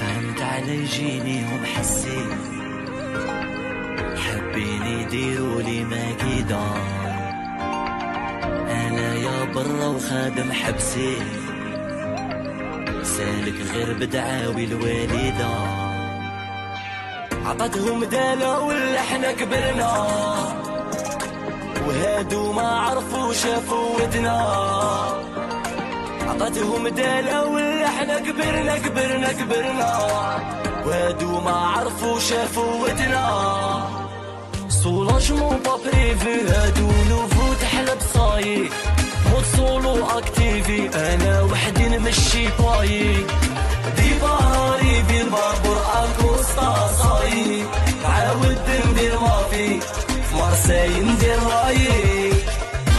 فهمت على يجينيهم حسيت حابين يديروا لي ما كيدا. انا يا برا وخادم حبسي سالك غير بدعاوي الوالدة. عطتهم دالة ولا احنا كبرنا وهادو ما عرفوا شافوا ودنا. عطتهم دالة ولا احنا كبرنا وهادو ما عرفوا شافوا ودنا. سولاجمون با بريفي هادو نوفو تحلب صايي مود سولو اكتيفي انا وحدي نمشي باي ديبا